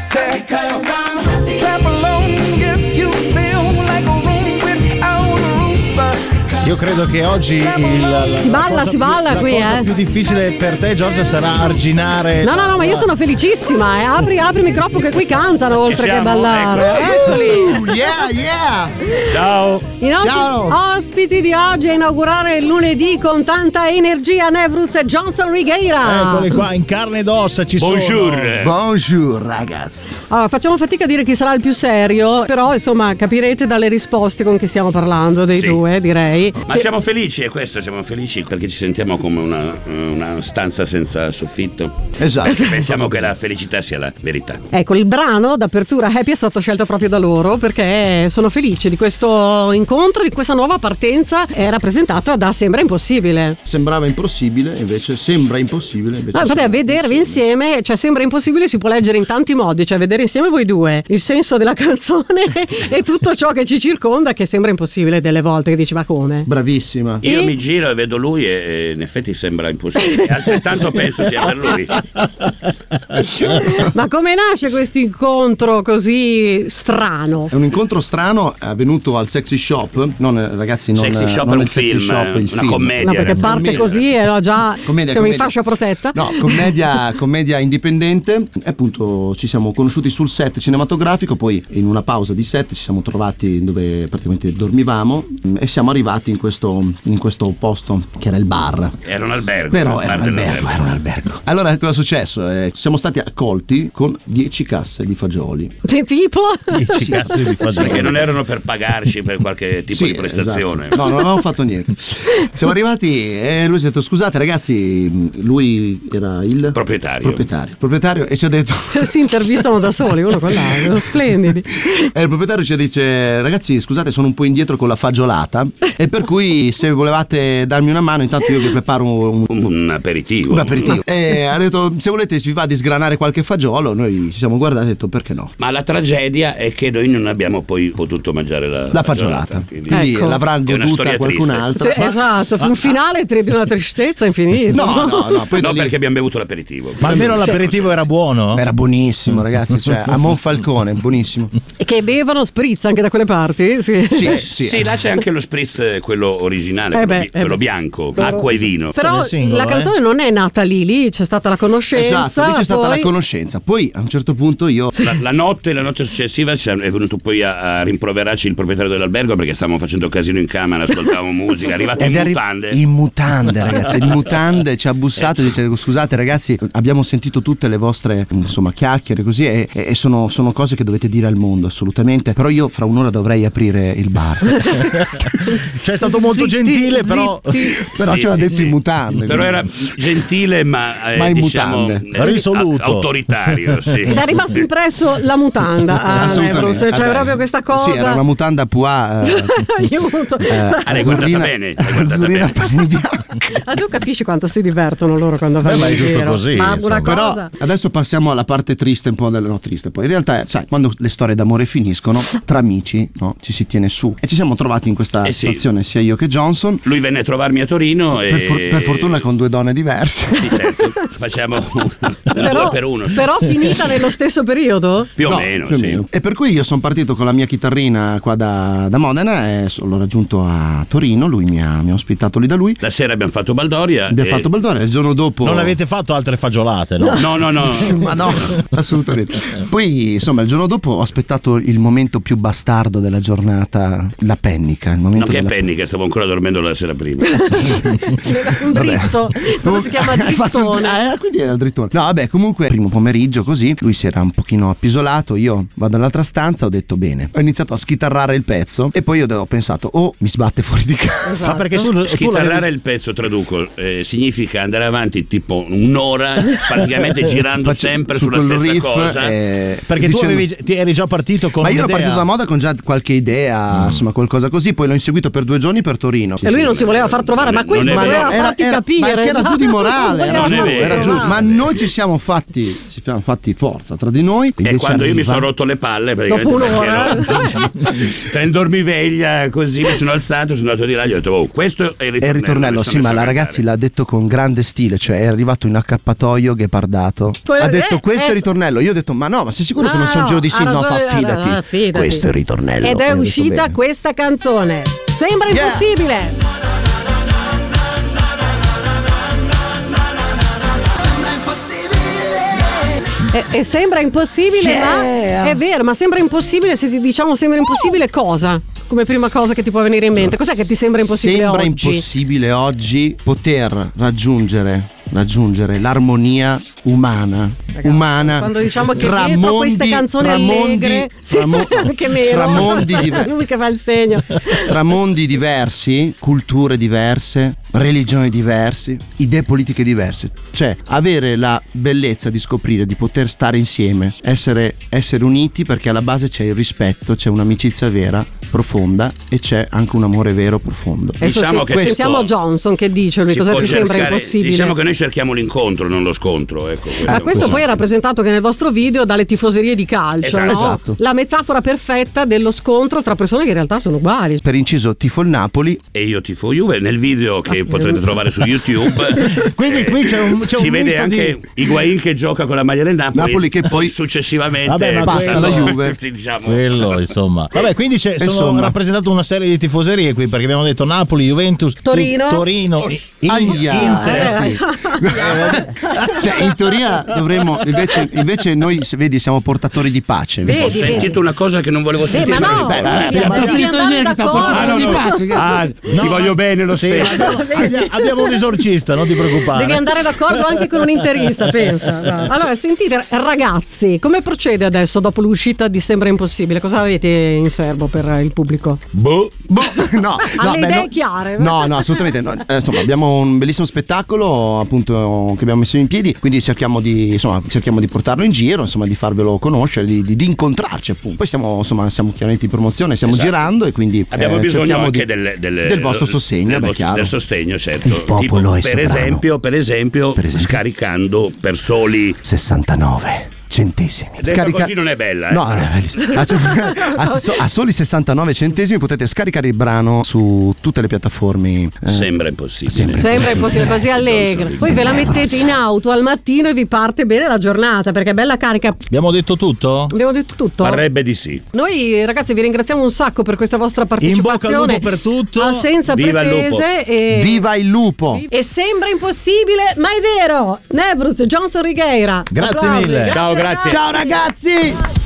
Say, clap along if you feel like a room without a roof. Io credo che oggi si balla qui, la cosa più difficile per te, Giorgia, sarà arginare. No, ma io sono felicissima. Apri il microfono che qui cantano oltre che ballare. Eccoli. Yeah. Ciao. I nostri ospiti di oggi a inaugurare il lunedì con tanta energia, Nevruz e Johnson Righeira. Eccoli qua in carne ed ossa, ci sono. Bonjour ragazzi. Allora, facciamo fatica a dire chi sarà il più serio, però insomma capirete dalle risposte con chi stiamo parlando dei due, direi. Ma siamo felici, è questo, siamo felici perché ci sentiamo come una stanza senza soffitto. Esatto. Perché pensiamo che la felicità sia la verità. Ecco, il brano d'apertura Happy è stato scelto proprio da loro perché sono felice di questo incontro, di questa nuova partenza rappresentata da Sembra Impossibile. Sembrava impossibile, invece sembra impossibile. Invece infatti a vedervi insieme, cioè Sembra Impossibile si può leggere in tanti modi, cioè vedere insieme voi due il senso della canzone e tutto ciò che ci circonda, che sembra impossibile delle volte, che dici ma come? Bravissima. Io mi giro e vedo lui e in effetti sembra impossibile, altrettanto penso sia per lui. Ma come nasce questo incontro così strano? È un incontro strano avvenuto al Sexy Shop, ragazzi, non Sexy Shop non è un il Sexy film, Shop, il una film. commedia. No, perché parte così e già siamo in fascia protetta. No, commedia indipendente. E appunto ci siamo conosciuti sul set cinematografico, poi in una pausa di set ci siamo trovati dove praticamente dormivamo e siamo arrivati in questo posto che era il bar. Era un albergo. Però era un albergo. Allora cosa è successo? Siamo stati accolti con 10 casse di fagioli. Tipo? 10 casse di fagioli. Perché non erano per pagarci per qualche tipo di prestazione. Esatto. No, non avevamo fatto niente. Siamo arrivati e lui ci ha detto scusate ragazzi, lui era il proprietario e ci ha detto si intervistano da soli uno con l'altro, splendidi. E il proprietario ci dice ragazzi scusate sono un po' indietro con la fagiolata e per cui se volevate darmi una mano intanto io vi preparo un aperitivo. E ha detto se volete si va di sgranare qualche fagiolo. Noi ci siamo guardati e detto perché no. Ma la tragedia è che noi non abbiamo poi potuto mangiare la fagiolata. Quindi ecco. L'avrà goduta qualcun altro. Cioè, esatto, un finale di una tristezza infinita. No, poi perché abbiamo bevuto l'aperitivo. Ma almeno l'aperitivo era buono? Era buonissimo ragazzi, cioè a Monfalcone, buonissimo. E che bevono spritz anche da quelle parti? Sì, là c'è anche lo spritz, quello originale, quello bianco, acqua e vino. Però la canzone non è nata lì c'è stata la conoscenza. Esatto, lì c'è stata la conoscenza. Poi a un certo punto io la notte successiva è venuto poi a rimproverarci il proprietario dell'albergo perché stavamo facendo casino in camera, ascoltavamo musica, è arrivato in mutande ragazzi, in mutande ci ha bussato e dice scusate ragazzi abbiamo sentito tutte le vostre chiacchiere così e sono cose che dovete dire al mondo assolutamente, però io fra un'ora dovrei aprire il bar. Cioè è stato molto gentile però ce l'ha detto in mutande, però era gentile ma in mutande, risoluto, autoritario, sì. Ed è rimasto impresso la mutanda a Nevruz, cioè proprio questa cosa. Sì, era una mutanda Pua l'hai guardata bene, tu capisci quanto si divertono loro quando fanno il giro. Così, ma una però cosa. adesso passiamo alla parte triste un po' triste poi in realtà sai quando le storie d'amore finiscono tra amici ci si tiene su e ci siamo trovati in questa situazione sia io che Johnson. Lui venne a trovarmi a Torino per fortuna con due donne diverse. Sì, certo. Facciamo una 2 per 1 però finita nello stesso periodo? Più o meno. E per cui io sono partito con la mia chitarrina qua da Modena e l'ho raggiunto a Torino, lui mi ha ospitato lì da lui. La sera abbiamo fatto Baldoria, il giorno dopo non avete fatto altre fagiolate, no? No. Ma no, assolutamente. Poi insomma il giorno dopo ho aspettato il momento più bastardo della giornata, la pennica, il momento pennica, stavo ancora dormendo la sera prima. Un dritto, come si chiama drittone? Quindi era il drittone. No vabbè, comunque primo pomeriggio così lui si era un pochino appisolato, io vado nell'altra stanza, ho detto bene, ho iniziato a schitarrare il pezzo e poi ho pensato mi sbatte fuori di casa. Esatto. Perché schitarrare il pezzo, traduco, significa andare avanti tipo un'ora praticamente girando sempre sulla stessa riff, cosa perché tu eri già partito con ma io ero partito da Moda con già qualche idea insomma qualcosa così, poi l'ho inseguito per 2 giorni Tony per Torino. E lui non si voleva far trovare, ma questo voleva farti capire. Ma era giù di morale, era giù. Ma noi ci siamo fatti forza tra di noi. E quando io mi sono rotto le palle, dopo un'ora tra il dormiveglia così mi sono alzato, sono andato di là, gli ho detto questo è il ritornello. Sì, ma la ragazzi l'ha detto con grande stile, cioè è arrivato in accappatoio ghepardato, ha detto questo è il ritornello. Io ho detto ma sei sicuro che non sia un giro di sì? No, fidati, questo è il ritornello. Ed è uscita questa canzone, Sembra impossibile. E sembra impossibile, ma è vero, ma sembra impossibile. Se ti diciamo sembra impossibile cosa? Come prima cosa che ti può venire in mente, cos'è che ti sembra impossibile oggi? Sembra impossibile oggi poter raggiungere l'armonia umana. Quando diciamo che dietro queste canzoni allegre anche meno lui che fa il segno, tra mondi diversi, culture diverse, religioni diverse, idee politiche diverse, cioè avere la bellezza di scoprire di poter stare insieme, essere uniti, perché alla base c'è il rispetto, c'è un'amicizia vera, profonda, e c'è anche un amore vero, profondo. Diciamo che sentiamo Johnson che dice lui cosa ti sembra impossibile. Diciamo che noi cerchiamo l'incontro, non lo scontro, ecco. Ma questo poi è rappresentato che nel vostro video dalle tifoserie di calcio, no? Esatto. La metafora perfetta dello scontro tra persone che in realtà sono uguali. Per inciso tifo il Napoli e io tifo Juve, nel video che potrete trovare su YouTube. Quindi qui c'è un si vede anche Higuaín che gioca con la maglia del Napoli che poi successivamente passa alla Juve, diciamo. Quello insomma. Vabbè, quindi sono rappresentato una serie di tifoserie qui, perché abbiamo detto Napoli, Juventus, Torino, Inter. Cioè in teoria dovremmo invece noi vedi siamo portatori di pace. Ho sentito una cosa che non volevo sentire. Ma no, ti voglio bene lo stesso. Abbiamo un esorcista, non ti preoccupare. Devi andare d'accordo anche con un interista, pensa. No. Allora, sentite ragazzi, come procede adesso dopo l'uscita di Sembra Impossibile? Cosa avete in serbo per il pubblico? No, idee chiare? No, assolutamente no. Insomma, abbiamo un bellissimo spettacolo appunto che abbiamo messo in piedi, quindi cerchiamo di portarlo in giro, insomma, di farvelo conoscere, di incontrarci appunto. Poi siamo chiaramente in promozione, stiamo girando, e quindi abbiamo bisogno anche del vostro sostegno, del sostegno, certo. Il popolo tipo, è per esempio, scaricando per soli 69 centesimi. Così non è bella, No, a soli 69 centesimi potete scaricare il brano su tutte le piattaforme. Sembra impossibile. Sembra impossibile, così allegra. Poi ve la mettete in auto al mattino e vi parte bene la giornata, perché è bella carica. Abbiamo detto tutto? Parrebbe di sì. Noi ragazzi vi ringraziamo un sacco per questa vostra partecipazione. In bocca al lupo per tutto. Senza pretese. Viva il lupo. E sembra impossibile, ma è vero. Nevruz, Johnson Righeira. Grazie mille. Ciao, grazie. Ciao ragazzi.